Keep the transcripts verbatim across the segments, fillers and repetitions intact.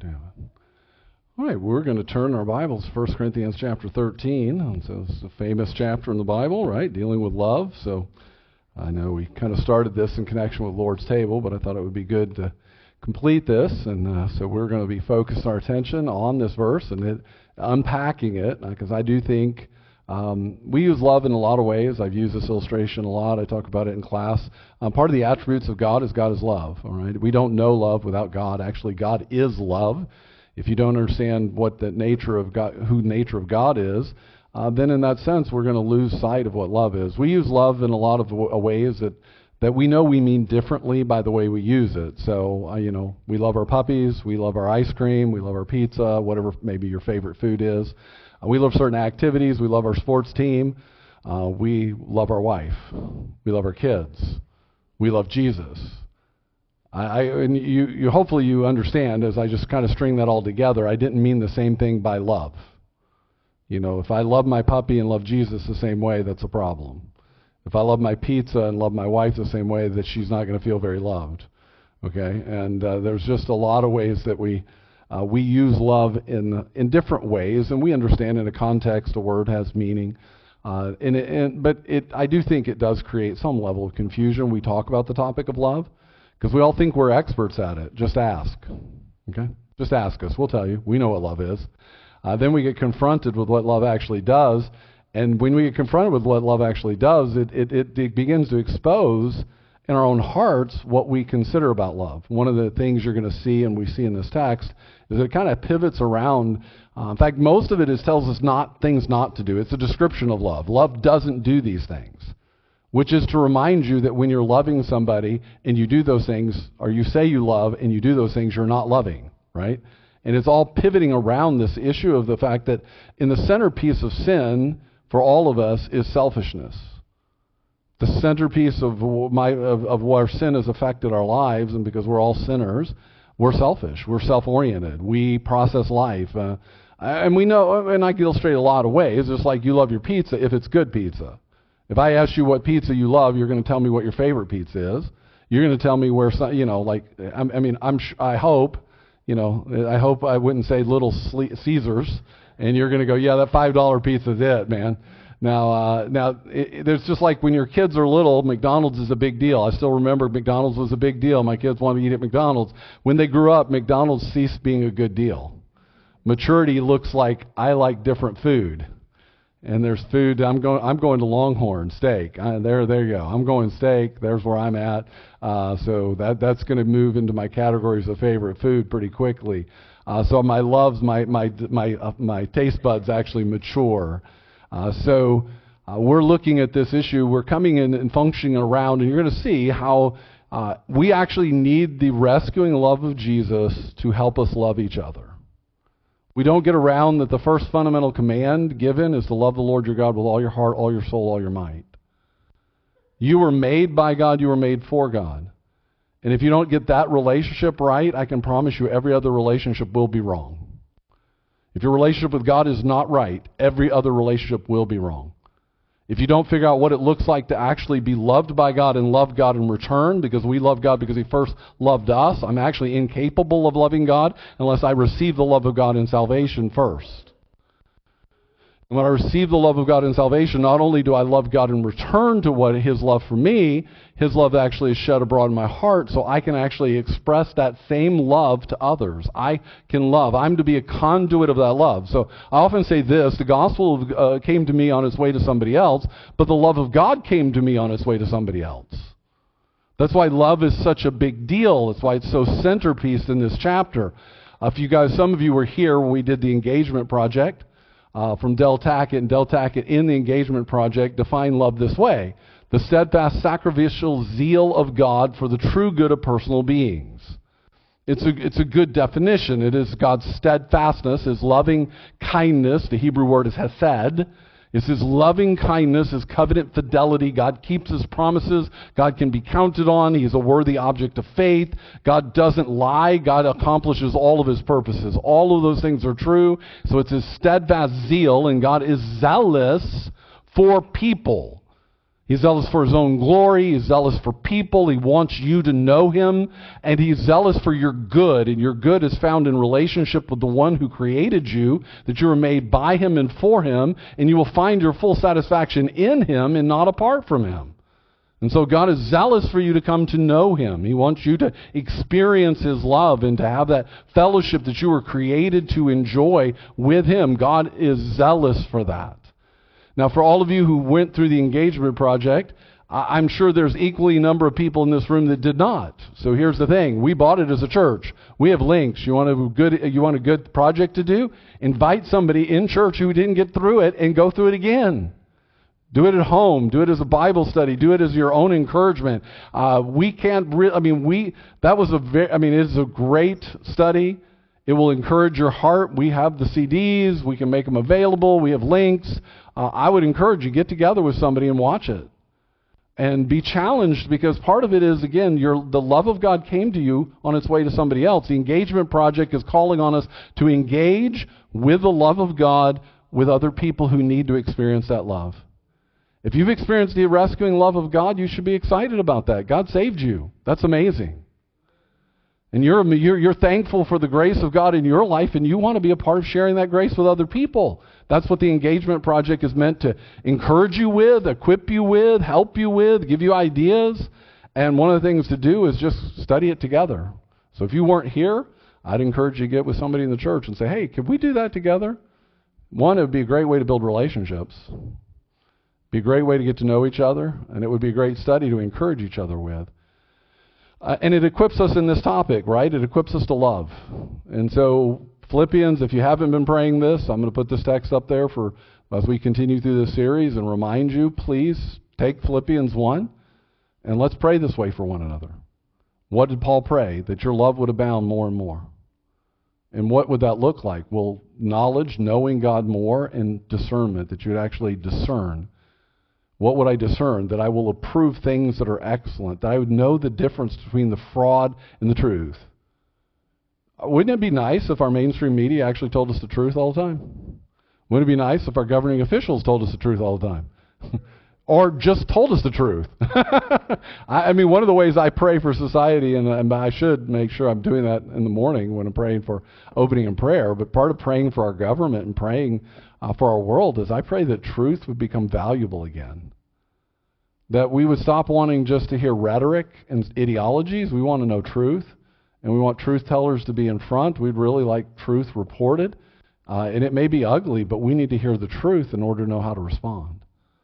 damn it. All right, we're going to turn our Bibles to First Corinthians chapter thirteen. And so it's a famous chapter in the Bible, right, dealing with love. So I know we kind of started this in connection with Lord's table, but I thought it would be good to complete this. And uh, so we're going to be focusing our attention on this verse and it, unpacking it, because I do think um, we use love in a lot of ways. I've used this illustration a lot. I talk about it in class. Um, part of the attributes of God is God is love. All right, we don't know love without God. Actually, God is love. If you don't understand what the nature of God, who the nature of God is, uh, then in that sense we're going to lose sight of what love is. We use love in a lot of w- ways that, that we know we mean differently by the way we use it. So, uh, you know, we love our puppies, we love our ice cream, we love our pizza, whatever maybe your favorite food is. Uh, we love certain activities, we love our sports team, uh, we love our wife, we love our kids, we love Jesus. I, and you, you hopefully you understand as I just kind of string that all together, I didn't mean the same thing by love. You know, if I love my puppy and love Jesus the same way, that's a problem. If I love my pizza and love my wife the same way, that she's not going to feel very loved. Okay, and uh, there's just a lot of ways that we uh, we use love in in different ways, and we understand in a context a word has meaning. Uh, and, it, and but it I do think it does create some level of confusion. We talk about the topic of love. Because we all think we're experts at it. Just ask. Okay? Just ask us. We'll tell you. We know what love is. Uh, then we get confronted with what love actually does. And when we get confronted with what love actually does, it, it, it, it begins to expose in our own hearts what we consider about love. One of the things you're going to see, and we see in this text, is it kind of pivots around. Uh, in fact, most of it is tells us not things not to do. It's a description of love. Love doesn't do these things. Which is to remind you that when you're loving somebody and you do those things, or you say you love and you do those things, you're not loving, right? And it's all pivoting around this issue of the fact that in the centerpiece of sin for all of us is selfishness. The centerpiece of my of, of where sin has affected our lives, and because we're all sinners, we're selfish. We're self-oriented. We process life. Uh, and we know, and I can illustrate a lot of ways, just like you love your pizza if it's good pizza. If I ask you what pizza you love, you're going to tell me what your favorite pizza is. You're going to tell me where, some, you know, like, I, I mean, I'm, I hope, you know, I hope I wouldn't say Little Caesars, and you're going to go, yeah, that five dollar pizza is it, man. Now, uh, now, it, it, there's just like when your kids are little, McDonald's is a big deal. I still remember McDonald's was a big deal. My kids wanted to eat at McDonald's. When they grew up, McDonald's ceased being a good deal. Maturity looks like I like different food. And there's food. I'm going. I'm going to Longhorn steak. Uh, there, there you go. I'm going steak. There's where I'm at. Uh, so that that's going to move into my categories of favorite food pretty quickly. Uh, so my loves, my my my uh, my taste buds actually mature. Uh, so uh, we're looking at this issue. We're coming in and functioning around, and you're going to see how uh, we actually need the rescuing love of Jesus to help us love each other. We don't get around that the first fundamental command given is to love the Lord your God with all your heart, all your soul, all your might. You were made by God, you were made for God. And if you don't get that relationship right, I can promise you every other relationship will be wrong. If your relationship with God is not right, every other relationship will be wrong. If you don't figure out what it looks like to actually be loved by God and love God in return, because we love God because He first loved us, I'm actually incapable of loving God unless I receive the love of God in salvation first. And when I receive the love of God in salvation, not only do I love God in return to what His love for me, His love actually is shed abroad in my heart, so I can actually express that same love to others. I can love. I'm to be a conduit of that love. So I often say this, the gospel uh, came to me on its way to somebody else, but the love of God came to me on its way to somebody else. That's why love is such a big deal. That's why it's so centerpiece in this chapter. Uh, if you guys, some of you were here when we did the engagement project. Uh, from Del Tackett, and Del Tackett in the Engagement Project define love this way: the steadfast sacrificial zeal of God for the true good of personal beings. It's a, it's a good definition. It is God's steadfastness, His loving kindness. The Hebrew word is hesed. It's His loving kindness, His covenant fidelity. God keeps His promises. God can be counted on. He is a worthy object of faith. God doesn't lie. God accomplishes all of His purposes. All of those things are true. So it's His steadfast zeal, and God is zealous for people. He's zealous for his own glory. He's zealous for people. He wants you to know him. And he's zealous for your good. And your good is found in relationship with the one who created you, that you were made by him and for him. And you will find your full satisfaction in him and not apart from him. And so God is zealous for you to come to know him. He wants you to experience his love and to have that fellowship that you were created to enjoy with him. God is zealous for that. Now, for all of you who went through the engagement project, I'm sure there's equally a number of people in this room that did not. So here's the thing. We bought it as a church. We have links. You want a good, you want a good project to do? Invite somebody in church who didn't get through it and go through it again. Do it at home. Do it as a Bible study. Do it as your own encouragement. Uh, we can't really, I mean, we, that was a very, I mean, it's a great study. It will encourage your heart. We have the C Ds. We can make them available. We have links. Uh, I would encourage you, get together with somebody and watch it. And be challenged, because part of it is, again, your, the love of God came to you on its way to somebody else. The engagement project is calling on us to engage with the love of God with other people who need to experience that love. If you've experienced the rescuing love of God, you should be excited about that. God saved you. That's amazing. And you're, you're, you're thankful for the grace of God in your life, and you want to be a part of sharing that grace with other people. That's what the engagement project is meant to encourage you with, equip you with, help you with, give you ideas. And one of the things to do is just study it together. So if you weren't here, I'd encourage you to get with somebody in the church and say, hey, could we do that together? One, it would be a great way to build relationships. Be a great way to get to know each other, and it would be a great study to encourage each other with. Uh, and it equips us in this topic, right? It equips us to love. And so Philippians, if you haven't been praying this, I'm going to put this text up there for as we continue through this series and remind you, please take Philippians one and let's pray this way for one another. What did Paul pray? That your love would abound more and more. And what would that look like? Well, knowledge, knowing God more, and discernment, that you would actually discern. What would I discern? That I will approve things that are excellent, that I would know the difference between the fraud and the truth. Wouldn't it be nice if our mainstream media actually told us the truth all the time? Wouldn't it be nice if our governing officials told us the truth all the time? Or just told us the truth? I, I mean, one of the ways I pray for society, and, and I should make sure I'm doing that in the morning when I'm praying for opening in prayer, but part of praying for our government and praying Uh, for our world is I pray that truth would become valuable again. That we would stop wanting just to hear rhetoric and ideologies. We want to know truth, and we want truth tellers to be in front. We'd really like truth reported. Uh, and it may be ugly, but we need to hear the truth in order to know how to respond.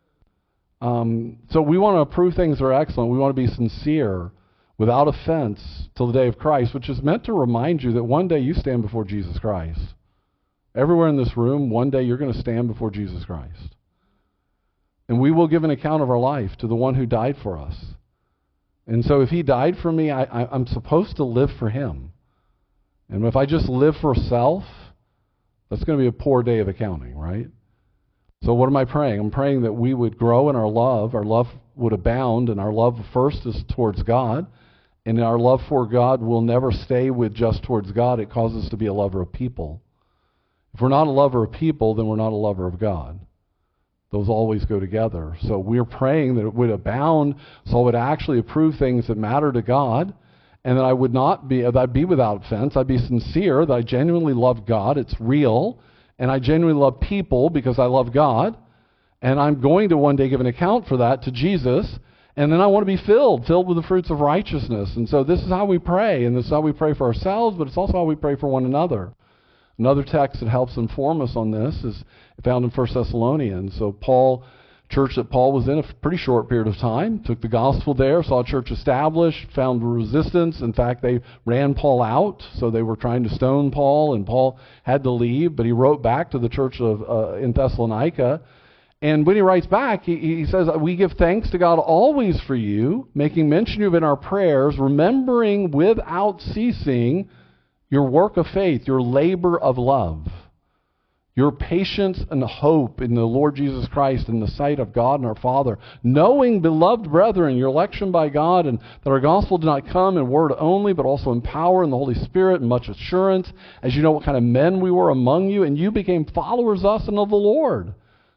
Um, so we want to approve things that are excellent. We want to be sincere, without offense, till the day of Christ, which is meant to remind you that one day you stand before Jesus Christ. Everywhere in this room, one day you're going to stand before Jesus Christ. And we will give an account of our life to the one who died for us. And so if he died for me, I, I, I'm supposed to live for him. And if I just live for self, that's going to be a poor day of accounting, right? So what am I praying? I'm praying that we would grow in our love, our love would abound, and our love first is towards God. And our love for God will never stay with just towards God. It causes us to be a lover of people. If we're not a lover of people, then we're not a lover of God. Those always go together. So we're praying that it would abound, so I would actually approve things that matter to God, and that I would not be, that I'd be without offense. I'd be sincere, that I genuinely love God. It's real. And I genuinely love people because I love God. And I'm going to one day give an account for that to Jesus. And then I want to be filled, filled with the fruits of righteousness. And so this is how we pray. And this is how we pray for ourselves, but it's also how we pray for one another. Another text that helps inform us on this is found in First Thessalonians. So Paul, church that Paul was in a pretty short period of time, took the gospel there, saw a church established, found resistance. In fact, they ran Paul out, so they were trying to stone Paul, and Paul had to leave. But he wrote back to the church of uh, in Thessalonica, and when he writes back, he, he says, "We give thanks to God always for you, making mention of you in our prayers, remembering without ceasing your work of faith, your labor of love, your patience and hope in the Lord Jesus Christ in the sight of God and our Father, knowing, beloved brethren, your election by God, and that our gospel did not come in word only, but also in power and the Holy Spirit and much assurance, as you know what kind of men we were among you, and you became followers of us and of the Lord.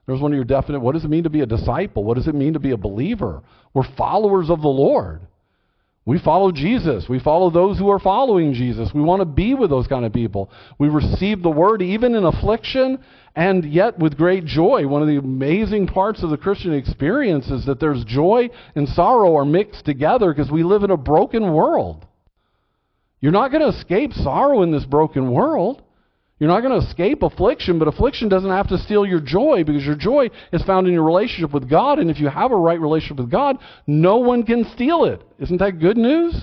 There's one of your definite, what does it mean to be a disciple? What does it mean to be a believer? We're followers of the Lord. We follow Jesus. We follow those who are following Jesus. We want to be with those kind of people. We receive the word even in affliction and yet with great joy. One of the amazing parts of the Christian experience is that there's joy and sorrow are mixed together because we live in a broken world. You're not going to escape sorrow in this broken world. You're not going to escape affliction, but affliction doesn't have to steal your joy because your joy is found in your relationship with God, and if you have a right relationship with God, no one can steal it. Isn't that good news?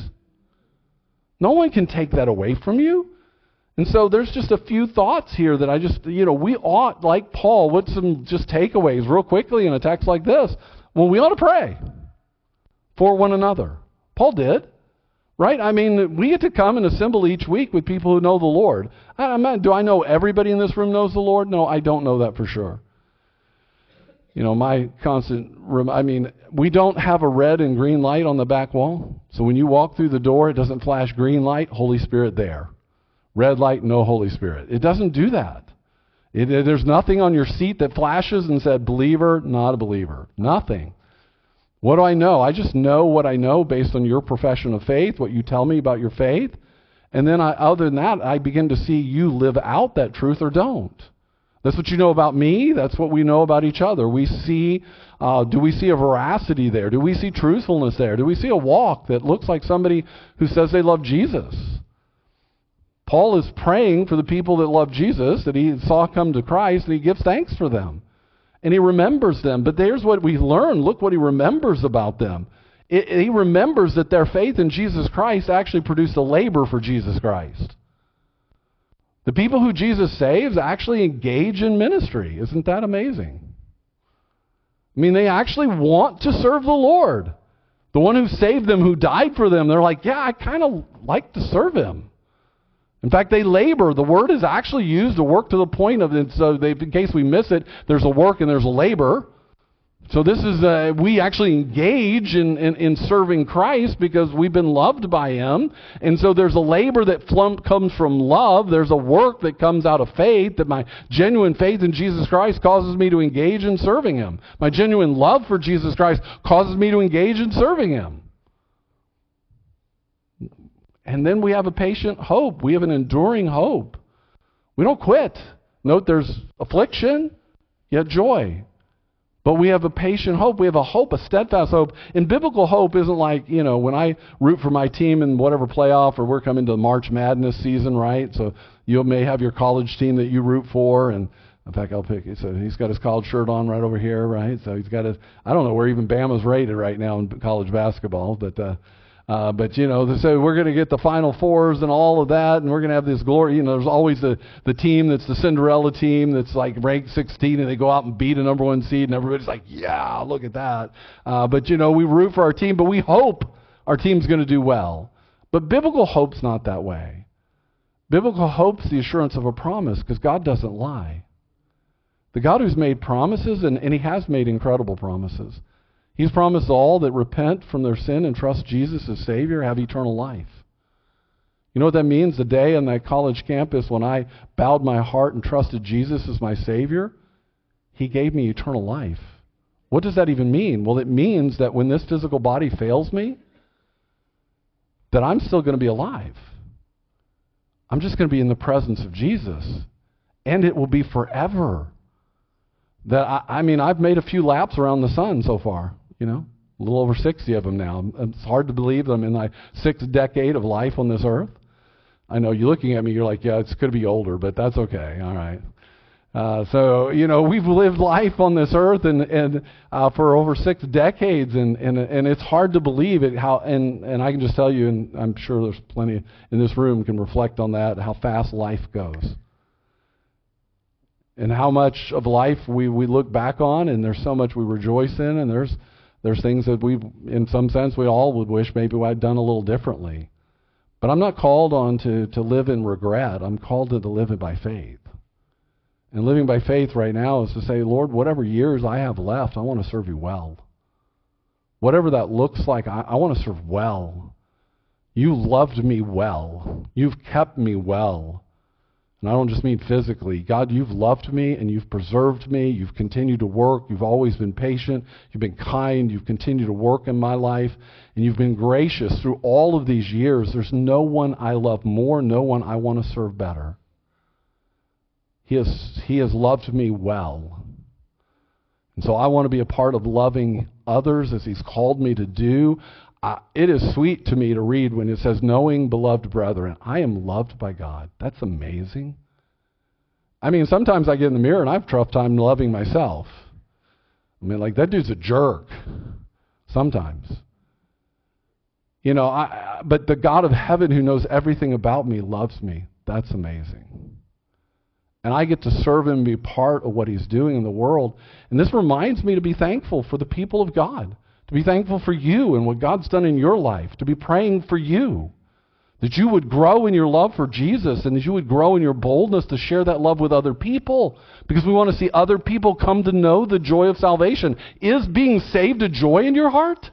No one can take that away from you. And so there's just a few thoughts here that I just, you know, we ought, like Paul, what's some just takeaways real quickly in a text like this? Well, we ought to pray for one another. Paul did. Right? I mean, we get to come and assemble each week with people who know the Lord. I, I'm not, do I know everybody in this room knows the Lord? No, I don't know that for sure. You know, my constant, I mean, we don't have a red and green light on the back wall. So when you walk through the door, it doesn't flash green light, Holy Spirit there. Red light, no Holy Spirit. It doesn't do that. It, it, there's nothing on your seat that flashes and said, believer, not a believer. Nothing. What do I know? I just know what I know based on your profession of faith, what you tell me about your faith. And then I, other than that, I begin to see you live out that truth or don't. That's what you know about me. That's what we know about each other. We see, uh, do we see a veracity there? Do we see truthfulness there? Do we see a walk that looks like somebody who says they love Jesus? Paul is praying for the people that love Jesus, that he saw come to Christ, and he gives thanks for them. And he remembers them. But there's what we learn. Look what he remembers about them. It, he remembers that their faith in Jesus Christ actually produced a labor for Jesus Christ. The people who Jesus saves actually engage in ministry. Isn't that amazing? I mean, they actually want to serve the Lord. The one who saved them, who died for them, they're like, yeah, I kind of like to serve him. In fact, they labor. The word is actually used to work to the point of it. So they, in case we miss it, there's a work and there's a labor. So this is, uh, we actually engage in, in, in serving Christ because we've been loved by him. And so there's a labor that flum- comes from love. There's a work that comes out of faith, that my genuine faith in Jesus Christ causes me to engage in serving him. My genuine love for Jesus Christ causes me to engage in serving him. And then we have a patient hope. We have an enduring hope. We don't quit. Note there's affliction, yet joy. But we have a patient hope. We have a hope, a steadfast hope. And biblical hope isn't like, you know, when I root for my team in whatever playoff, or we're coming to March Madness season, right? So you may have your college team that you root for. And in fact, I'll pick, so he's got his college shirt on right over here, right? So he's got his, I don't know where even Bama's rated right now in college basketball, but, uh, Uh, but, you know, so we're going to get the Final Fours and all of that, and we're going to have this glory. You know, there's always the, the team that's the Cinderella team that's like ranked sixteen, and they go out and beat a number one seed, and everybody's like, yeah, look at that. Uh, but, you know, we root for our team, but we hope our team's going to do well. But biblical hope's not that way. Biblical hope's the assurance of a promise, because God doesn't lie. The God who's made promises, and, and he has made incredible promises. He's promised all that repent from their sin and trust Jesus as Savior have eternal life. You know what that means? The day on that college campus when I bowed my heart and trusted Jesus as my Savior, he gave me eternal life. What does that even mean? Well, it means that when this physical body fails me, that I'm still going to be alive. I'm just going to be in the presence of Jesus. And it will be forever. That I, I mean, I've made a few laps around the sun so far. You know, a little over sixty of them now. It's hard to believe that I'm in my sixth decade of life on this earth. I know you're looking at me, you're like, yeah, it's going to be older, but that's okay. All right. Uh, so, you know, we've lived life on this earth and, and uh, for over six decades, and, and and it's hard to believe it. How and, and I can just tell you, and I'm sure there's plenty in this room can reflect on that, how fast life goes. And how much of life we, we look back on, and there's so much we rejoice in, and there's There's things that we, in some sense, we all would wish maybe I'd done a little differently. But I'm not called on to, to live in regret. I'm called to, to live it by faith. And living by faith right now is to say, Lord, whatever years I have left, I want to serve you well. Whatever that looks like, I, I want to serve well. You loved me well. You've kept me well. And I don't just mean physically. God, you've loved me and you've preserved me. You've continued to work. You've always been patient. You've been kind. You've continued to work in my life. And you've been gracious through all of these years. There's no one I love more, no one I want to serve better. He has, he has loved me well. And so I want to be a part of loving others as he's called me to do. Uh, it is sweet to me to read when it says, knowing beloved brethren, I am loved by God. That's amazing. I mean, sometimes I get in the mirror and I have a tough time loving myself. I mean, like, that dude's a jerk. Sometimes. You know, I, but the God of heaven who knows everything about me loves me. That's amazing. And I get to serve him and be part of what he's doing in the world. And this reminds me to be thankful for the people of God. To be thankful for you and what God's done in your life. To be praying for you. That you would grow in your love for Jesus and that you would grow in your boldness to share that love with other people. Because we want to see other people come to know the joy of salvation. Is being saved a joy in your heart?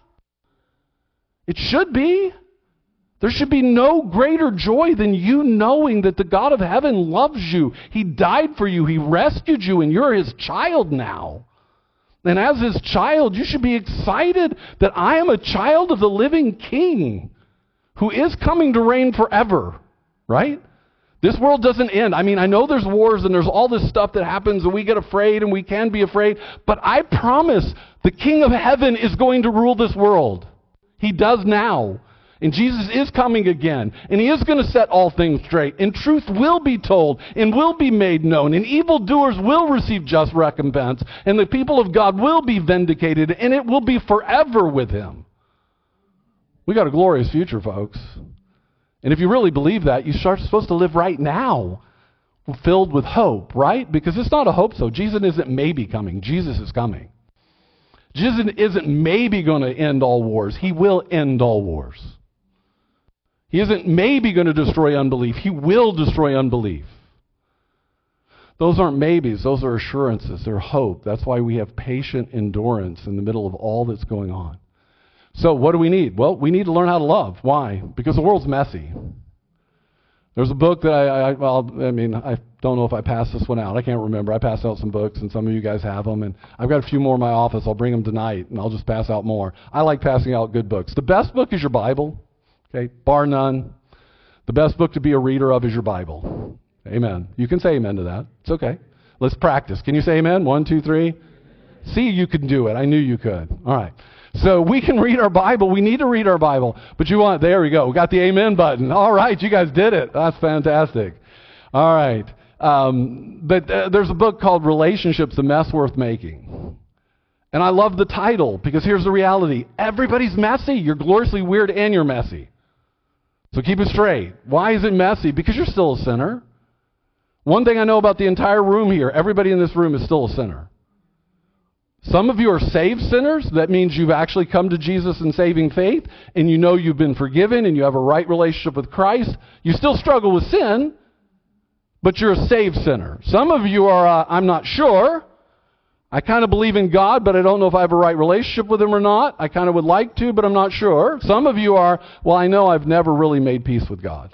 It should be. There should be no greater joy than you knowing that the God of heaven loves you. He died for you. He rescued you and you're his child now. And as his child, you should be excited that I am a child of the living King who is coming to reign forever, right? This world doesn't end. I mean, I know there's wars and there's all this stuff that happens and we get afraid and we can be afraid, but I promise the King of heaven is going to rule this world. He does now. And Jesus is coming again. And he is going to set all things straight. And truth will be told and will be made known. And evildoers will receive just recompense. And the people of God will be vindicated. And it will be forever with him. We got a glorious future, folks. And if you really believe that, you start supposed to live right now. Filled with hope, right? Because it's not a hope so. Jesus isn't maybe coming. Jesus is coming. Jesus isn't maybe going to end all wars. He will end all wars. He isn't maybe going to destroy unbelief. He will destroy unbelief. Those aren't maybes. Those are assurances. They're hope. That's why we have patient endurance in the middle of all that's going on. So what do we need? Well, we need to learn how to love. Why? Because the world's messy. There's a book that I, I well, I mean, I don't know if I passed this one out. I can't remember. I passed out some books, and some of you guys have them, and I've got a few more in my office. I'll bring them tonight, and I'll just pass out more. I like passing out good books. The best book is your Bible. Okay, bar none. The best book to be a reader of is your Bible. Amen. You can say amen to that. It's okay. Let's practice. Can you say amen? One, two, three. See, you can do it. I knew you could. All right. So we can read our Bible. We need to read our Bible. But you want, there we go. We got the amen button. All right. You guys did it. That's fantastic. All right. Um, but uh, there's a book called Relationships, A Mess Worth Making. And I love the title because here's the reality. Everybody's messy. You're gloriously weird and you're messy. So keep it straight. Why is it messy? Because you're still a sinner. One thing I know about the entire room here, everybody in this room is still a sinner. Some of you are saved sinners. That means you've actually come to Jesus in saving faith, and you know you've been forgiven, and you have a right relationship with Christ. You still struggle with sin, but you're a saved sinner. Some of you are, uh, I'm not sure. I kind of believe in God, but I don't know if I have a right relationship with him or not. I kind of would like to, but I'm not sure. Some of you are, well, I know I've never really made peace with God.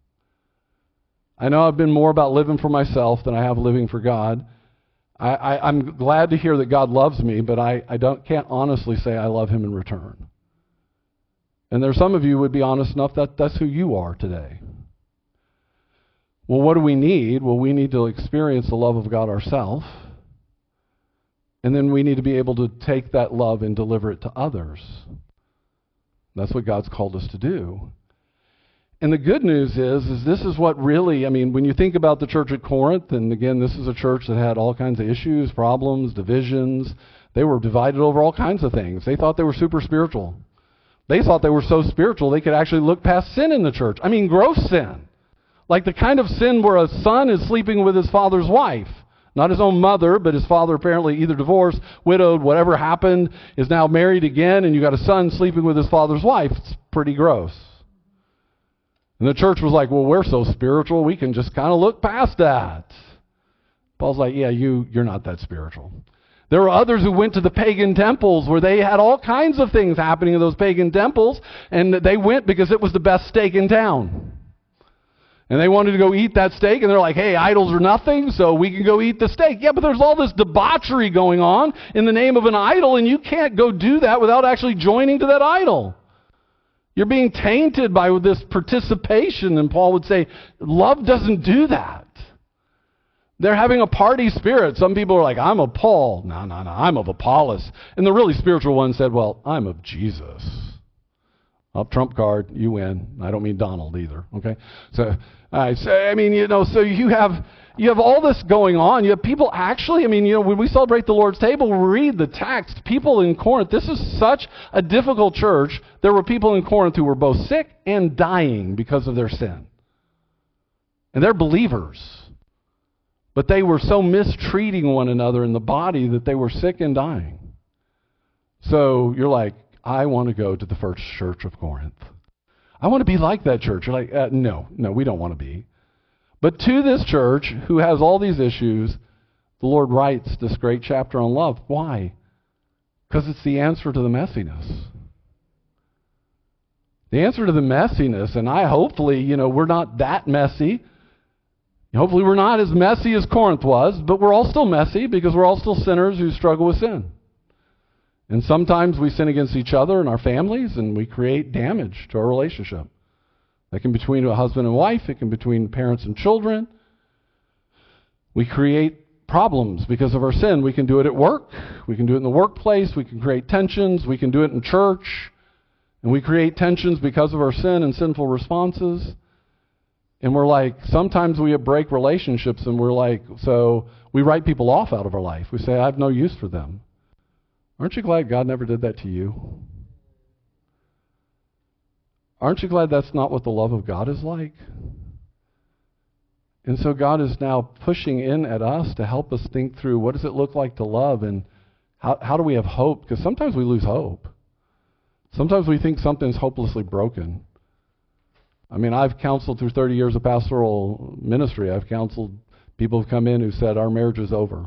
I know I've been more about living for myself than I have living for God. I, I, I'm glad to hear that God loves me, but I, I don't, can't honestly say I love him in return. And there's some of you who would be honest enough that that's who you are today. Well, what do we need? Well, we need to experience the love of God ourselves. And then we need to be able to take that love and deliver it to others. That's what God's called us to do. And the good news is, is this is what really, I mean, when you think about the church at Corinth, and again, this is a church that had all kinds of issues, problems, divisions. They were divided over all kinds of things. They thought they were super spiritual. They thought they were so spiritual they could actually look past sin in the church. I mean, gross sin. Like the kind of sin where a son is sleeping with his father's wife. Not his own mother, but his father apparently either divorced, widowed, whatever happened, is now married again, and you got a son sleeping with his father's wife. It's pretty gross. And the church was like, well, we're so spiritual, we can just kind of look past that. Paul's like, yeah, you, you're not that spiritual. There were others who went to the pagan temples where they had all kinds of things happening in those pagan temples, and they went because it was the best steak in town. And they wanted to go eat that steak, and they're like, hey, idols are nothing, so we can go eat the steak. Yeah, but there's all this debauchery going on in the name of an idol, and you can't go do that without actually joining to that idol. You're being tainted by this participation, and Paul would say, love doesn't do that. They're having a party spirit. Some people are like, I'm of Paul. No, no, no, I'm of Apollos. And the really spiritual one said, well, I'm of Jesus. Up trump card, you win. I don't mean Donald either, okay? So, I say, I mean, you know, so you have you have all this going on. You have people actually, I mean, you know, when we celebrate the Lord's table, we read the text. People in Corinth, this is such a difficult church. There were people in Corinth who were both sick and dying because of their sin. And they're believers. But they were so mistreating one another in the body that they were sick and dying. So you're like, I want to go to the first church of Corinth. I want to be like that church. You're like, uh, no, no, we don't want to be. But to this church, who has all these issues, the Lord writes this great chapter on love. Why? Because it's the answer to the messiness. The answer to the messiness, and I hopefully, you know, we're not that messy. Hopefully we're not as messy as Corinth was, but we're all still messy because we're all still sinners who struggle with sin. And sometimes we sin against each other and our families, and we create damage to our relationship. That can be between a husband and wife. It can be between parents and children. We create problems because of our sin. We can do it at work. We can do it in the workplace. We can create tensions. We can do it in church. And we create tensions because of our sin and sinful responses. And we're like, sometimes we break relationships and we're like, so we write people off out of our life. We say, I have no use for them. Aren't you glad God never did that to you? Aren't you glad that's not what the love of God is like? And so God is now pushing in at us to help us think through what does it look like to love, and how, how do we have hope? Because sometimes we lose hope. Sometimes we think something's hopelessly broken. I mean, I've counseled through thirty years of pastoral ministry. I've counseled people who've come in who said, our marriage is over.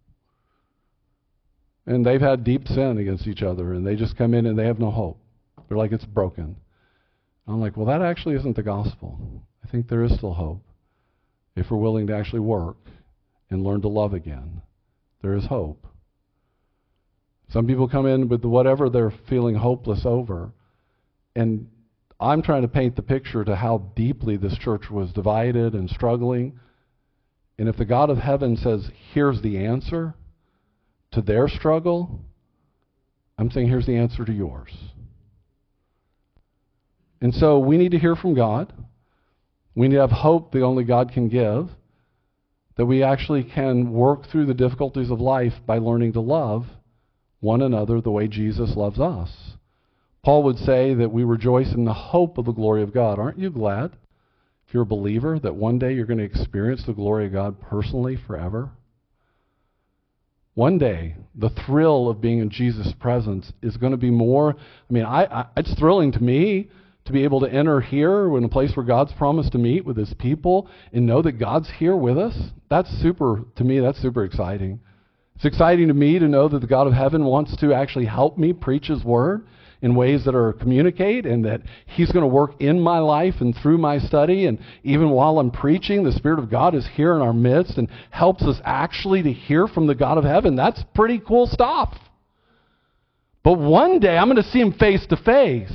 And they've had deep sin against each other, and they just come in and they have no hope. They're like, it's broken. I'm like, well, that actually isn't the gospel. I think there is still hope. If we're willing to actually work and learn to love again, there is hope. Some people come in with whatever they're feeling hopeless over, and I'm trying to paint the picture to how deeply this church was divided and struggling. And if the God of heaven says, here's the answer to their struggle, I'm saying here's the answer to yours. And so we need to hear from God. We need to have hope that only God can give, that we actually can work through the difficulties of life by learning to love one another the way Jesus loves us. Paul would say that we rejoice in the hope of the glory of God. Aren't you glad, if you're a believer, that one day you're going to experience the glory of God personally forever? One day, the thrill of being in Jesus' presence is going to be more, I mean, I, I, it's thrilling to me to be able to enter here in a place where God's promised to meet with his people and know that God's here with us. That's super, to me, that's super exciting. It's exciting to me to know that the God of heaven wants to actually help me preach his word in ways that are communicate, and that he's going to work in my life and through my study. And even while I'm preaching, the Spirit of God is here in our midst and helps us actually to hear from the God of heaven. That's pretty cool stuff. But one day I'm going to see him face to face.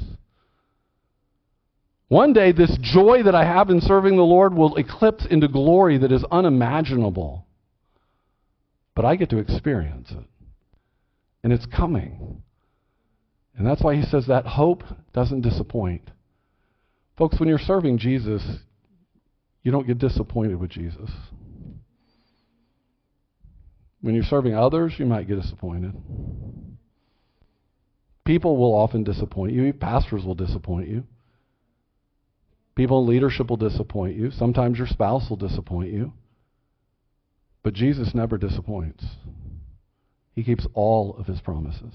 One day this joy that I have in serving the Lord will eclipse into glory that is unimaginable. But I get to experience it. And it's coming. And that's why he says that hope doesn't disappoint. Folks, when you're serving Jesus, you don't get disappointed with Jesus. When you're serving others, you might get disappointed. People will often disappoint you. Pastors will disappoint you. People in leadership will disappoint you. Sometimes your spouse will disappoint you. But Jesus never disappoints. He keeps all of his promises.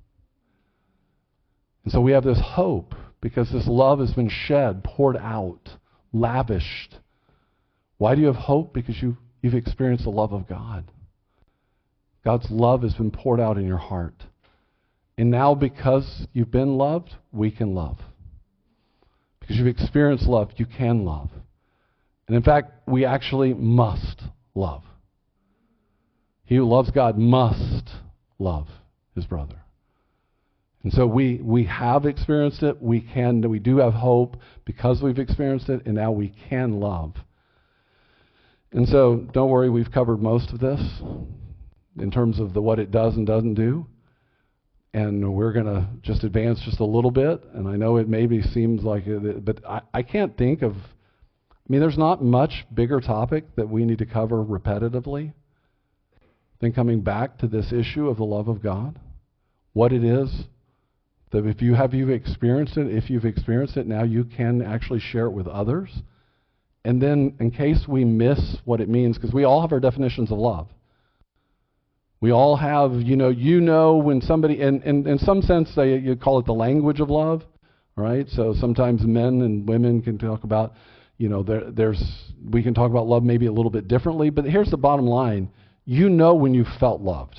And so we have this hope because this love has been shed, poured out, lavished. Why do you have hope? Because you, you've experienced the love of God. God's love has been poured out in your heart. And now because you've been loved, we can love. Because you've experienced love, you can love. And in fact, we actually must love. He who loves God must love his brother. And so we, we have experienced it. We can, we do have hope because we've experienced it, and now we can love. And so don't worry, we've covered most of this in terms of the what it does and doesn't do. And we're going to just advance just a little bit. And I know it maybe seems like it, but I, I can't think of, I mean, there's not much bigger topic that we need to cover repetitively than coming back to this issue of the love of God. What it is, that if you have you experienced it, if you've experienced it, now you can actually share it with others. And then in case we miss what it means, because we all have our definitions of love. We all have, you know, you know when somebody, and in, in some sense, they, you call it the language of love, right? So sometimes men and women can talk about, you know, there, there's, we can talk about love maybe a little bit differently, but here's the bottom line. You know when you felt loved.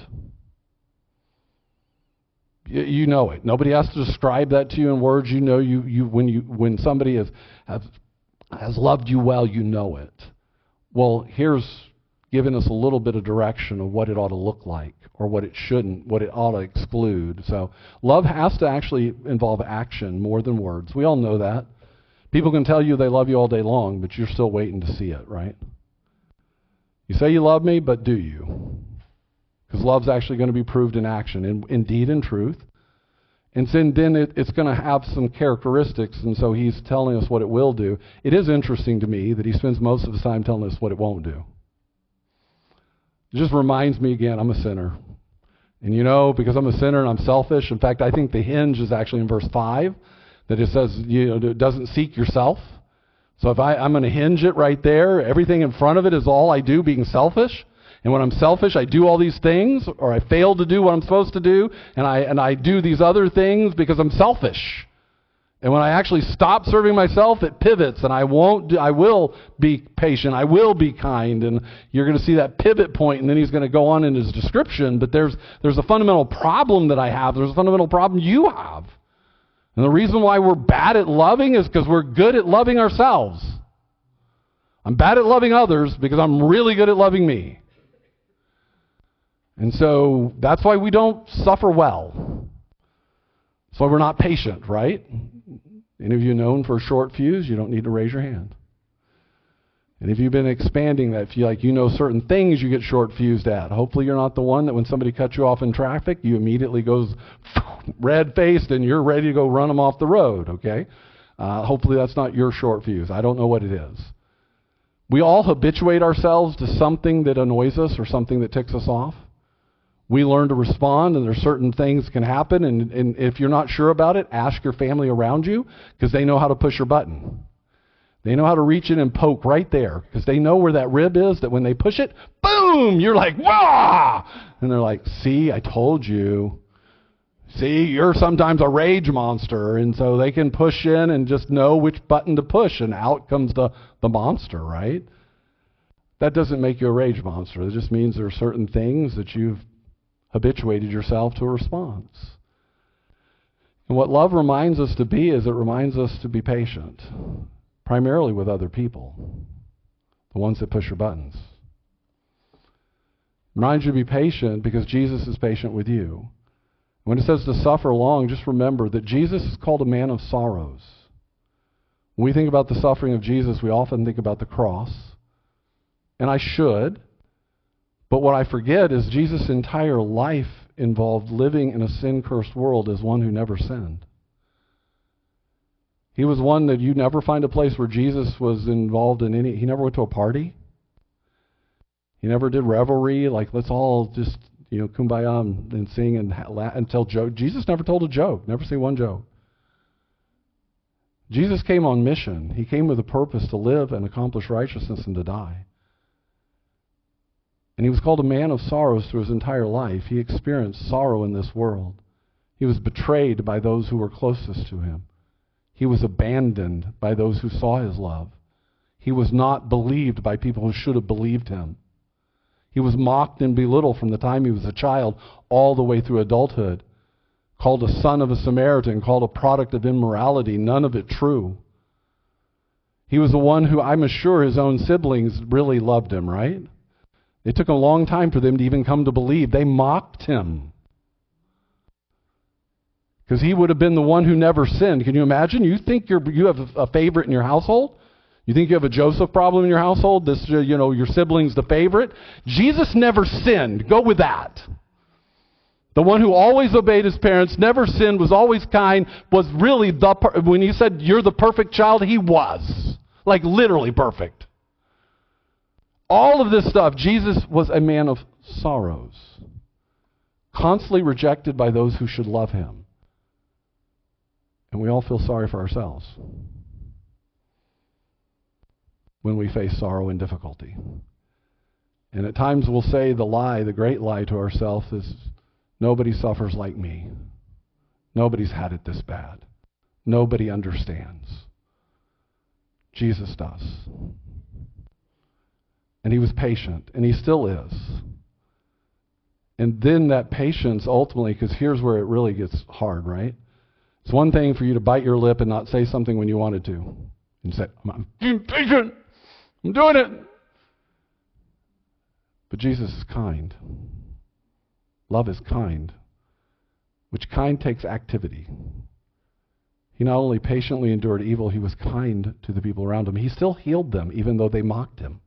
You, you know it. Nobody has to describe that to you in words. You know you, you when you when somebody has, has, has loved you well, you know it. Well, here's giving us a little bit of direction of what it ought to look like, or what it shouldn't, what it ought to exclude. So love has to actually involve action more than words. We all know that. People can tell you they love you all day long, but you're still waiting to see it, right? You say you love me, but do you? Because love's actually going to be proved in action, in, in deed and truth. And then, then it, it's going to have some characteristics, and so he's telling us what it will do. It is interesting to me that he spends most of his time telling us what it won't do. It just reminds me again, I'm a sinner. And you know, because I'm a sinner and I'm selfish, in fact, I think the hinge is actually in verse five, that it says, you know, it doesn't seek yourself. So if I, I'm going to hinge it right there, everything in front of it is all I do being selfish. And when I'm selfish, I do all these things, or I fail to do what I'm supposed to do, and I and I do these other things because I'm selfish. And when I actually stop serving myself, it pivots, and I won't. Do, I will be patient. I will be kind, and you're going to see that pivot point. And then he's going to go on in his description. But there's there's a fundamental problem that I have. There's a fundamental problem you have, and the reason why we're bad at loving is because we're good at loving ourselves. I'm bad at loving others because I'm really good at loving me. And so that's why we don't suffer well. That's why we're not patient, right? Any of you known for a short fuse, you don't need to raise your hand. And if you've been expanding that, if you like you know certain things you get short fused at, hopefully you're not the one that when somebody cuts you off in traffic, you immediately goes red-faced and you're ready to go run them off the road, okay? Uh, hopefully that's not your short fuse. I don't know what it is. We all habituate ourselves to something that annoys us or something that ticks us off. We learn to respond, and there's certain things can happen, and, and if you're not sure about it, ask your family around you, because they know how to push your button. They know how to reach in and poke right there, because they know where that rib is, that when they push it, boom, you're like, wah! And they're like, see, I told you. See, you're sometimes a rage monster, and so they can push in and just know which button to push, and out comes the, the monster, right? That doesn't make you a rage monster. It just means there are certain things that you've habituated yourself to a response. And what love reminds us to be is it reminds us to be patient, primarily with other people, the ones that push your buttons. It reminds you to be patient because Jesus is patient with you. When it says to suffer long, just remember that Jesus is called a man of sorrows. When we think about the suffering of Jesus, we often think about the cross, and I should. But what I forget is Jesus' entire life involved living in a sin-cursed world as one who never sinned. He was one that you never find a place where Jesus was involved in any, he never went to a party. He never did revelry, like let's all just, you know, kumbaya and, and sing and, and tell jokes. Jesus never told a joke, never say one joke. Jesus came on mission. He came with a purpose to live and accomplish righteousness and to die. And he was called a man of sorrows through his entire life. He experienced sorrow in this world. He was betrayed by those who were closest to him. He was abandoned by those who saw his love. He was not believed by people who should have believed him. He was mocked and belittled from the time he was a child all the way through adulthood. Called a son of a Samaritan, called a product of immorality, none of it true. He was the one who, I'm sure his own siblings really loved him, right? It took a long time for them to even come to believe. They mocked him. Because he would have been the one who never sinned. Can you imagine? You think you're, you have a favorite in your household? You think you have a Joseph problem in your household? This, you know, your sibling's the favorite? Jesus never sinned. Go with that. The one who always obeyed his parents, never sinned, was always kind, was really the, when he said, you're the perfect child, he was. Like literally perfect. All of this stuff, Jesus was a man of sorrows. Constantly rejected by those who should love him. And we all feel sorry for ourselves when we face sorrow and difficulty. And at times we'll say the lie, the great lie to ourselves is, nobody suffers like me. Nobody's had it this bad. Nobody understands. Jesus does. And he was patient, and he still is. And then that patience ultimately, because here's where it really gets hard, right? It's one thing for you to bite your lip and not say something when you wanted to. And say, I'm being patient. I'm doing it. But Jesus is kind. Love is kind, which kind takes activity. He not only patiently endured evil, he was kind to the people around him. He still healed them, even though they mocked him.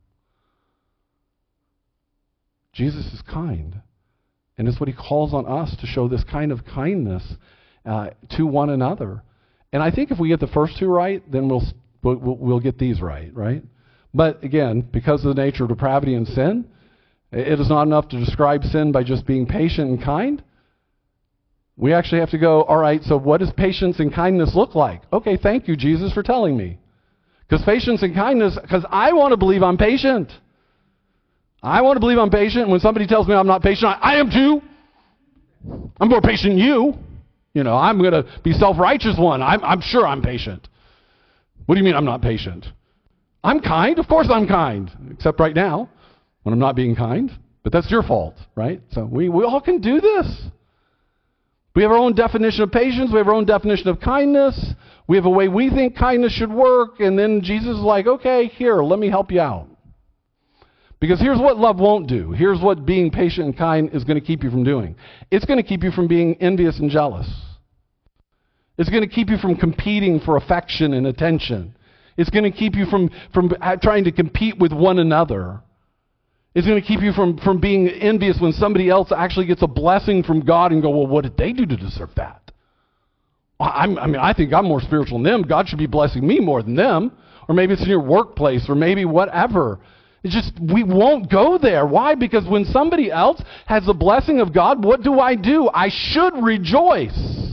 Jesus is kind. And it's what he calls on us to show this kind of kindness uh, to one another. And I think if we get the first two right, then we'll, we'll, we'll get these right, right? But again, because of the nature of depravity and sin, it is not enough to describe sin by just being patient and kind. We actually have to go, all right, so what does patience and kindness look like? Okay, thank you, Jesus, for telling me. Because patience and kindness, because I want to believe I'm patient. I want to believe I'm patient. When somebody tells me I'm not patient, I, I am too. I'm more patient than you. You know, I'm going to be self-righteous one. I'm, I'm sure I'm patient. What do you mean I'm not patient? I'm kind. Of course I'm kind. Except right now, when I'm not being kind. But that's your fault, right? So we, we all can do this. We have our own definition of patience. We have our own definition of kindness. We have a way we think kindness should work. And then Jesus is like, okay, here, let me help you out. Because here's what love won't do. Here's what being patient and kind is going to keep you from doing. It's going to keep you from being envious and jealous. It's going to keep you from competing for affection and attention. It's going to keep you from, from trying to compete with one another. It's going to keep you from, from being envious when somebody else actually gets a blessing from God and go, well, what did they do to deserve that? I'm, I mean, I think I'm more spiritual than them. God should be blessing me more than them. Or maybe it's in your workplace or maybe whatever. It's just, we won't go there. Why? Because when somebody else has the blessing of God, what do I do? I should rejoice.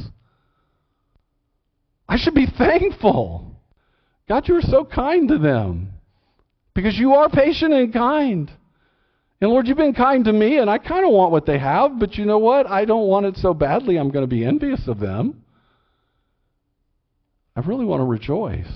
I should be thankful. God, you are so kind to them. Because you are patient and kind. And Lord, you've been kind to me, and I kind of want what they have, but you know what? I don't want it so badly I'm going to be envious of them. I really want to rejoice.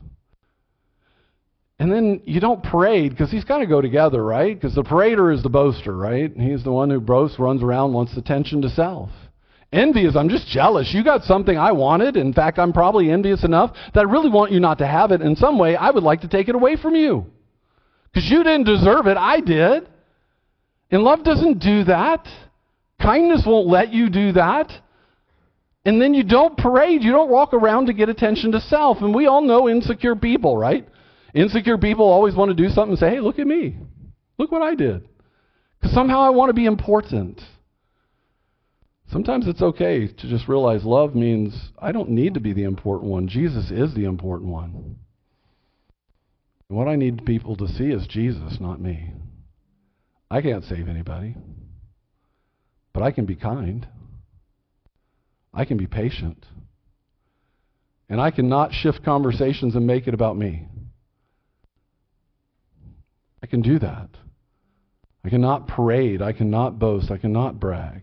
And then you don't parade, because these kind of go together, right? Because the parader is the boaster, right? He's the one who boasts, runs around, wants attention to self. Envy is, I'm just jealous. You got something I wanted. In fact, I'm probably envious enough that I really want you not to have it. In some way, I would like to take it away from you. Because you didn't deserve it, I did. And love doesn't do that. Kindness won't let you do that. And then you don't parade. You don't walk around to get attention to self. And we all know insecure people, right? Insecure people always want to do something and say, hey, look at me. Look what I did. Because somehow I want to be important. Sometimes it's okay to just realize love means I don't need to be the important one. Jesus is the important one. And what I need people to see is Jesus, not me. I can't save anybody. But I can be kind. I can be patient. And I can not shift conversations and make it about me. I can do that. I cannot parade. I cannot boast. I cannot brag.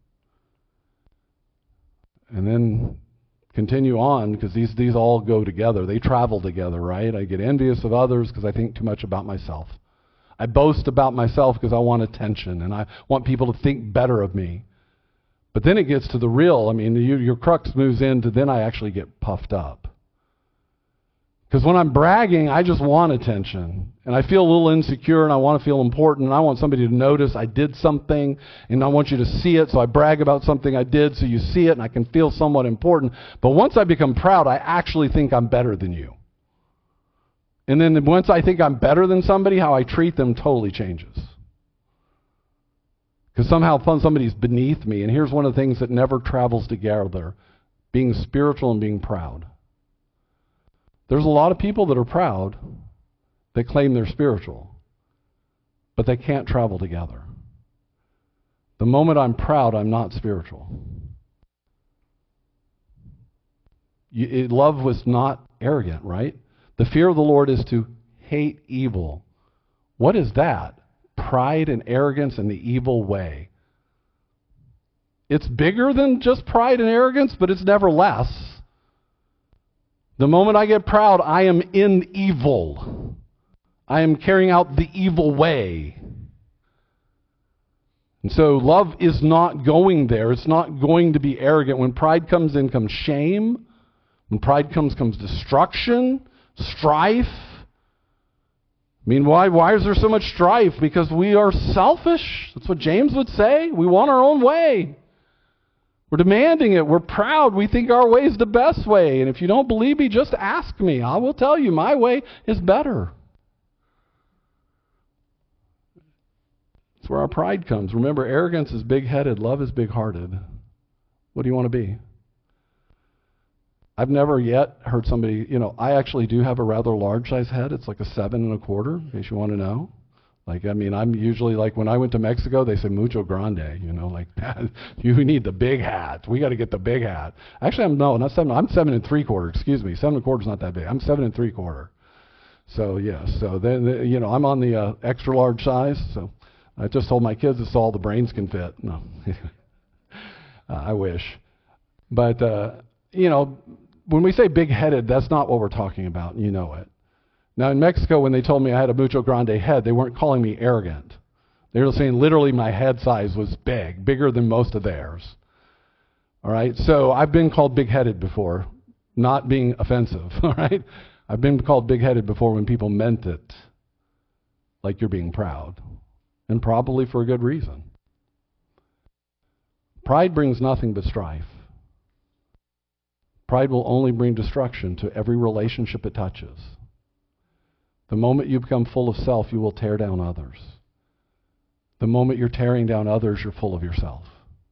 And then continue on, because these, these all go together. They travel together, right? I get envious of others because I think too much about myself. I boast about myself because I want attention, and I want people to think better of me. But then it gets to the real. I mean, you, your crux moves into then I actually get puffed up. Because when I'm bragging, I just want attention. And I feel a little insecure, and I want to feel important, and I want somebody to notice I did something, and I want you to see it, so I brag about something I did so you see it, and I can feel somewhat important. But once I become proud, I actually think I'm better than you. And then once I think I'm better than somebody, how I treat them totally changes. Because somehow somebody's beneath me, and here's one of the things that never travels together, being spiritual and being proud. There's a lot of people that are proud that claim they're spiritual, but they can't travel together. The moment I'm proud, I'm not spiritual. You, it, love was not arrogant, right? The fear of the Lord is to hate evil. What is that? Pride and arrogance in the evil way. It's bigger than just pride and arrogance, but it's never less. The moment I get proud, I am in evil. I am carrying out the evil way. And so love is not going there. It's not going to be arrogant. When pride comes in, comes shame. When pride comes, comes destruction, strife. I mean, why, why is there so much strife? Because we are selfish. That's what James would say. We want our own way. We're demanding it. We're proud. We think our way is the best way. And if you don't believe me, just ask me. I will tell you my way is better. That's where our pride comes. Remember, arrogance is big-headed. Love is big-hearted. What do you want to be? I've never yet heard somebody, you know, I actually do have a rather large size head. It's like a seven and a quarter, in case you want to know. Like, I mean, I'm usually, like, when I went to Mexico, they say mucho grande, you know, like, you need the big hat. We got to get the big hat. Actually, I'm, no, not seven, I'm seven and three quarter, excuse me. Seven and a quarter is not that big. I'm seven and three quarter. So, yeah, so then, you know, I'm on the uh, extra large size, so I just told my kids it's all the brains can fit. No, uh, I wish. But, uh, you know, when we say big-headed, that's not what we're talking about, and you know it. Now, in Mexico, when they told me I had a mucho grande head, they weren't calling me arrogant. They were saying literally my head size was big, bigger than most of theirs. All right? So I've been called big-headed before, not being offensive. All right? I've been called big-headed before when people meant it like you're being proud, and probably for a good reason. Pride brings nothing but strife. Pride will only bring destruction to every relationship it touches. The moment you become full of self, you will tear down others. The moment you're tearing down others, you're full of yourself.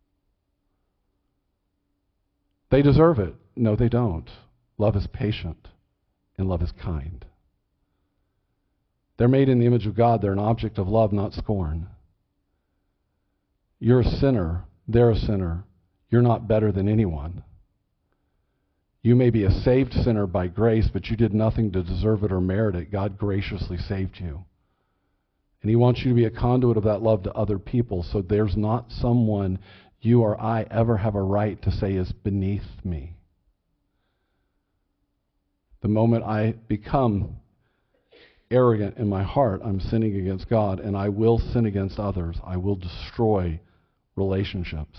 They deserve it. No, they don't. Love is patient, and love is kind. They're made in the image of God. They're an object of love, not scorn. You're a sinner. They're a sinner. You're not better than anyone. You may be a saved sinner by grace, but you did nothing to deserve it or merit it. God graciously saved you. And He wants you to be a conduit of that love to other people, so there's not someone you or I ever have a right to say is beneath me. The moment I become arrogant in my heart, I'm sinning against God, and I will sin against others. I will destroy relationships.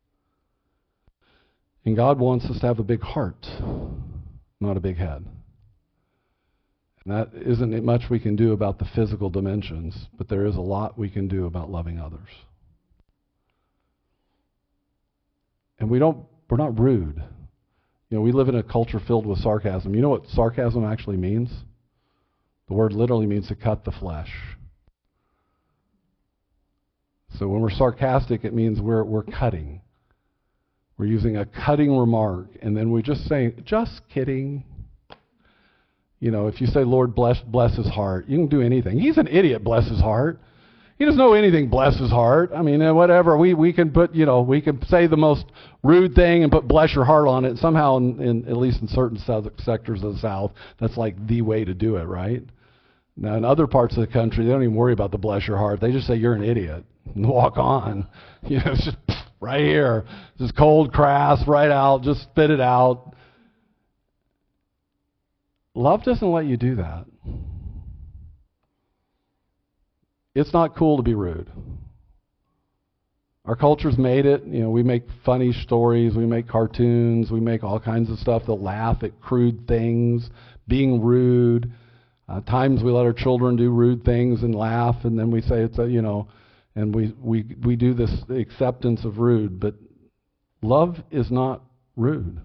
And God wants us to have a big heart, not a big head. And that isn't much we can do about the physical dimensions, but there is a lot we can do about loving others. And we don't, we're not rude. You know, we live in a culture filled with sarcasm. You know what sarcasm actually means? The word literally means to cut the flesh. So when we're sarcastic, it means we're we're cutting. We're using a cutting remark, and then we just say, just kidding. You know, if you say, Lord, bless bless his heart, you can do anything. He's an idiot, bless his heart. He doesn't know anything, bless his heart. I mean, whatever. We we can put, you know, we can say the most rude thing and put bless your heart on it. Somehow, in, in at least in certain sectors of the South, that's like the way to do it, right? Now, in other parts of the country, they don't even worry about the bless your heart. They just say, you're an idiot, and walk on. You know, it's just right here. Just cold, crass, right out. Just spit it out. Love doesn't let you do that. It's not cool to be rude. Our culture's made it. You know, we make funny stories. We make cartoons. We make all kinds of stuff that laugh at crude things. being rude. Uh, times we let our children do rude things and laugh, and then we say it's a, you know, and we, we, we do this acceptance of rude. But love is not rude.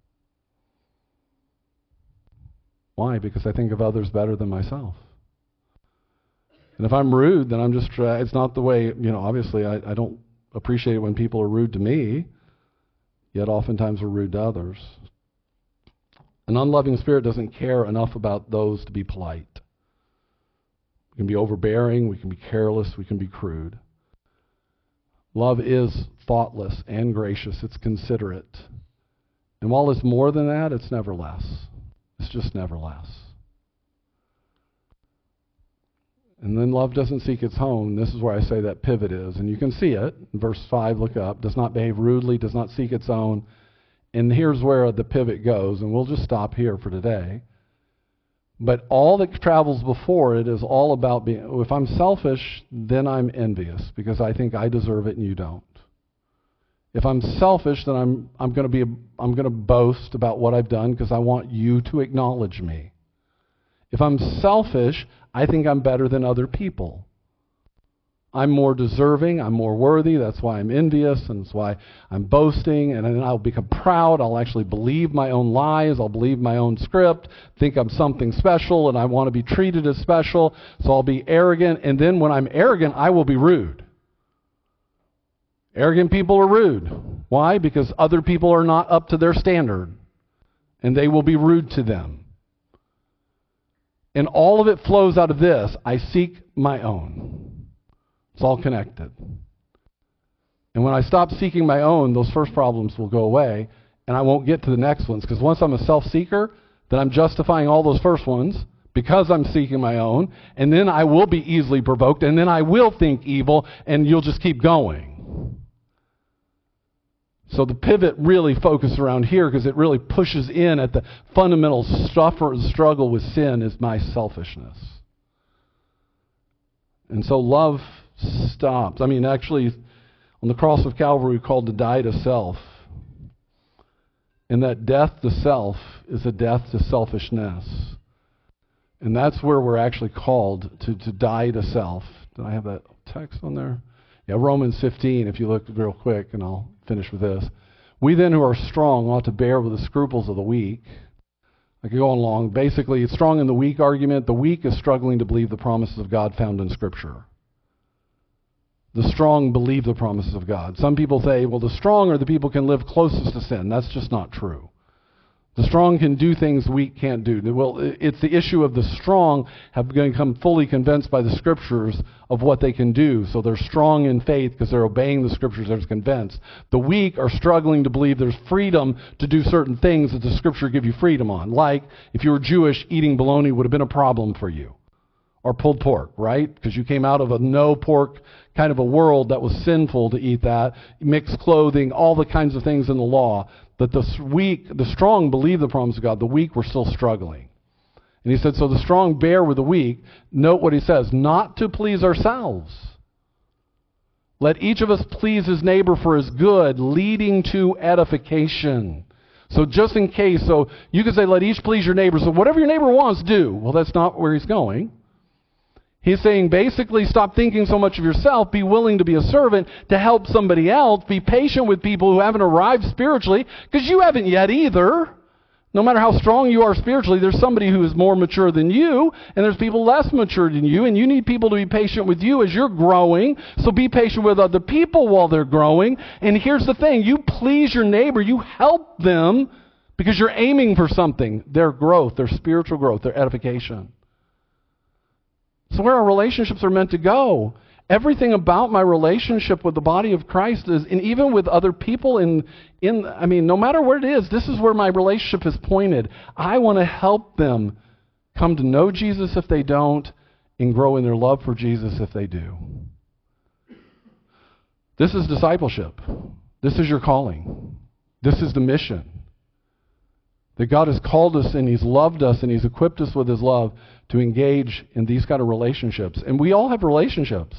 Why? Because I think of others better than myself. And if I'm rude, then I'm just, uh, it's not the way, you know, obviously I, I don't appreciate it when people are rude to me, yet oftentimes we're rude to others. An unloving spirit doesn't care enough about those to be polite. We can be overbearing, we can be careless, we can be crude. Love is thoughtless and gracious, it's considerate. And while it's more than that, it's never less. It's just never less. And then love doesn't seek its own. This is where I say that pivot is. And you can see it. In verse five, look up. Does not behave rudely, does not seek its own. And here's where the pivot goes. And we'll just stop here for today. But all that travels before it is all about being, if I'm selfish, then I'm envious because I think I deserve it and you don't. If I'm selfish, then I'm I'm going to be a, I'm going to boast about what I've done because I want you to acknowledge me. If I'm selfish, I think I'm better than other people. I'm more deserving, I'm more worthy, that's why I'm envious, and that's why I'm boasting, and then I'll become proud, I'll actually believe my own lies, I'll believe my own script, think I'm something special, and I want to be treated as special, so I'll be arrogant, and then when I'm arrogant, I will be rude. Arrogant people are rude. Why? Because other people are not up to their standard, and they will be rude to them. And all of it flows out of this: I seek my own. It's all connected. And when I stop seeking my own, those first problems will go away, and I won't get to the next ones, because once I'm a self-seeker, then I'm justifying all those first ones because I'm seeking my own, and then I will be easily provoked, and then I will think evil, and you'll just keep going. So the pivot really focuses around here because it really pushes in at the fundamental suffer, struggle with sin is my selfishness. And so love stops. I mean, actually, on the cross of Calvary, we're called to die to self. And that death to self is a death to selfishness. And that's where we're actually called to, to die to self. Did I have that text on there? Yeah, Romans fifteen, if you look real quick, and I'll finish with this. We then who are strong ought to bear with the scruples of the weak. I could go on long. Basically, it's strong in the weak argument. The weak is struggling to believe the promises of God found in Scripture. The strong believe the promises of God. Some people say, well, the strong are the people who can live closest to sin. That's just not true. The strong can do things the weak can't do. Well, it's the issue of the strong have become fully convinced by the Scriptures of what they can do. So they're strong in faith because they're obeying the Scriptures. They're convinced. The weak are struggling to believe there's freedom to do certain things that the Scripture give you freedom on. Like, if you were Jewish, eating bologna would have been a problem for you. Or pulled pork, right? Because you came out of a no pork kind of a world that was sinful to eat that. Mixed clothing, all the kinds of things in the law. That the weak, the strong believe the promise of God. The weak were still struggling. And he said, so the strong bear with the weak. Note what he says, not to please ourselves. Let each of us please his neighbor for his good, leading to edification. So just in case, so you could say, let each please your neighbor. So whatever your neighbor wants, do. Well, that's not where he's going. He's saying basically stop thinking so much of yourself. Be willing to be a servant to help somebody else. Be patient with people who haven't arrived spiritually because you haven't yet either. No matter how strong you are spiritually, there's somebody who is more mature than you and there's people less mature than you, and you need people to be patient with you as you're growing. So be patient with other people while they're growing. And here's the thing. You please your neighbor. You help them because you're aiming for something. Their growth, their spiritual growth, their edification. So where our relationships are meant to go. Everything about my relationship with the body of Christ is, and even with other people in, in, I mean, no matter what it is, this is where my relationship is pointed. I want to help them come to know Jesus if they don't, and grow in their love for Jesus if they do. This is discipleship. This is your calling. This is the mission. That God has called us and He's loved us and He's equipped us with His love to engage in these kind of relationships. And we all have relationships.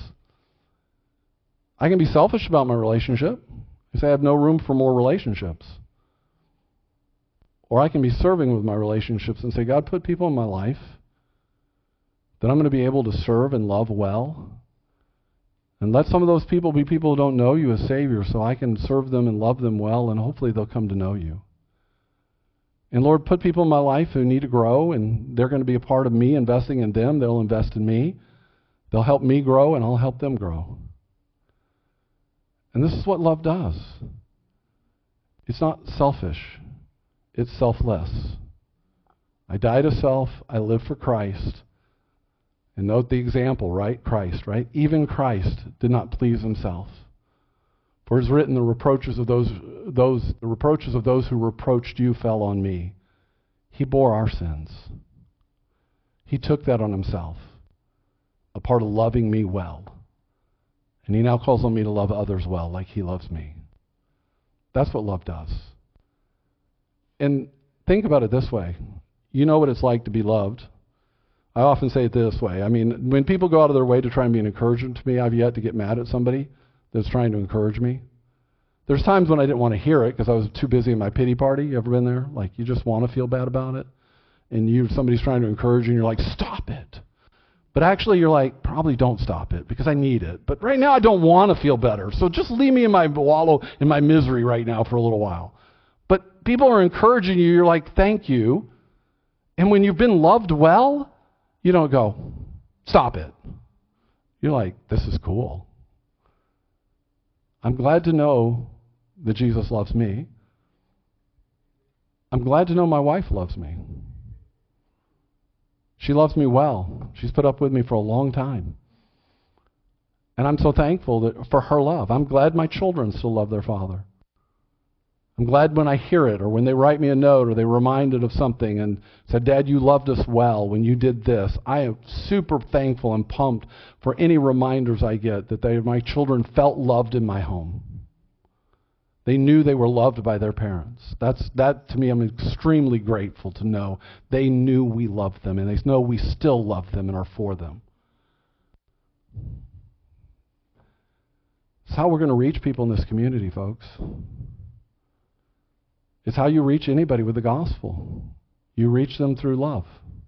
I can be selfish about my relationship. I say I have no room for more relationships. Or I can be serving with my relationships and say, God, put people in my life that I'm going to be able to serve and love well. And let some of those people be people who don't know you as Savior, so I can serve them and love them well, and hopefully they'll come to know you. And Lord, put people in my life who need to grow, and they're going to be a part of me investing in them. They'll invest in me. They'll help me grow, and I'll help them grow. And this is what love does. It's not selfish. It's selfless. I die to self. I live for Christ. And note the example, right? Christ, right? Even Christ did not please himself. For it is written, the reproaches of those, those, the reproaches of those who reproached you fell on me. He bore our sins. He took that on himself, a part of loving me well. And he now calls on me to love others well, like he loves me. That's what love does. And think about it this way. You know what it's like to be loved. I often say it this way. I mean, when people go out of their way to try and be an encouragement to me, I've yet to get mad at somebody that's trying to encourage me. There's times when I didn't want to hear it because I was too busy in my pity party. You ever been there? Like, you just want to feel bad about it. And you, somebody's trying to encourage you, and you're like, stop it. But actually, you're like, probably don't stop it because I need it. But right now, I don't want to feel better. So just leave me in my wallow, in my misery right now for a little while. But people are encouraging you. You're like, thank you. And when you've been loved well, you don't go, stop it. You're like, this is cool. I'm glad to know that Jesus loves me. I'm glad to know my wife loves me. She loves me well. She's put up with me for a long time. And I'm so thankful that for her love. I'm glad my children still love their father. I'm glad when I hear it, or when they write me a note, or they're reminded of something and said, Dad, you loved us well when you did this. I am super thankful and pumped for any reminders I get that they, my children felt loved in my home. They knew they were loved by their parents. That's that to me, I'm extremely grateful to know they knew we loved them, and they know we still love them and are for them. It's how we're going to reach people in this community, folks. It's how you reach anybody with the gospel. You reach them through love.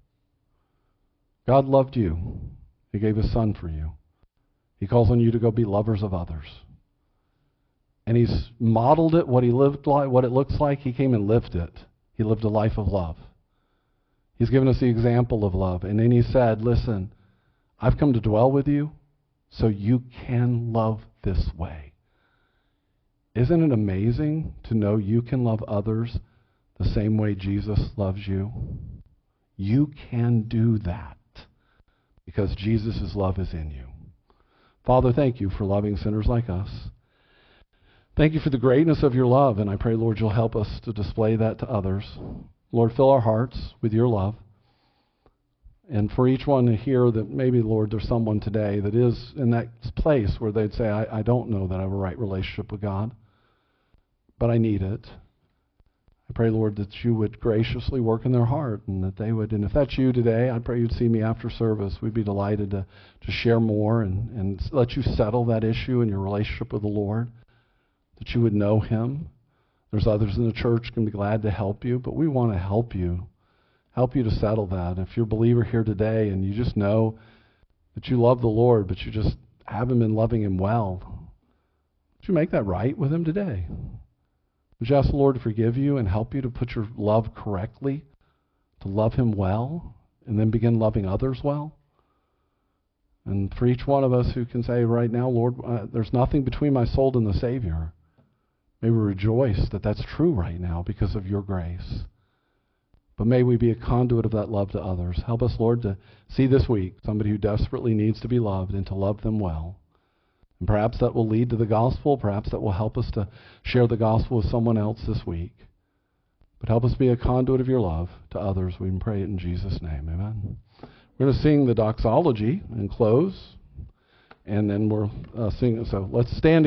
God loved you. He gave his son for you. He calls on you to go be lovers of others. And he's modeled it, what he lived like, what it looks like. He came and lived it. He lived a life of love. He's given us the example of love. And then he said, listen, I've come to dwell with you so you can love this way. Isn't it amazing to know you can love others the same way Jesus loves you? You can do that because Jesus' love is in you. Father, thank you for loving sinners like us. Thank you for the greatness of your love, and I pray, Lord, you'll help us to display that to others. Lord, fill our hearts with your love. And for each one here that maybe, Lord, there's someone today that is in that place where they'd say, I, I don't know that I have a right relationship with God, but I need it. I pray, Lord, that you would graciously work in their heart, and that they would, and if that's you today, I pray you'd see me after service. We'd be delighted to, to share more and, and let you settle that issue in your relationship with the Lord, that you would know him. There's others in the church who can be glad to help you, but we want to help you, help you to settle that. If you're a believer here today and you just know that you love the Lord, but you just haven't been loving him well, would you make that right with him today? Would you ask the Lord to forgive you and help you to put your love correctly, to love him well, and then begin loving others well? And for each one of us who can say right now, Lord, uh, there's nothing between my soul and the Savior, may we rejoice that that's true right now because of your grace. But may we be a conduit of that love to others. Help us, Lord, to see this week somebody who desperately needs to be loved and to love them well. And perhaps that will lead to the gospel. Perhaps that will help us to share the gospel with someone else this week. But help us be a conduit of your love to others. We can pray it in Jesus' name. Amen. We're going to sing the doxology and close. And then we'll uh, sing. So let's stand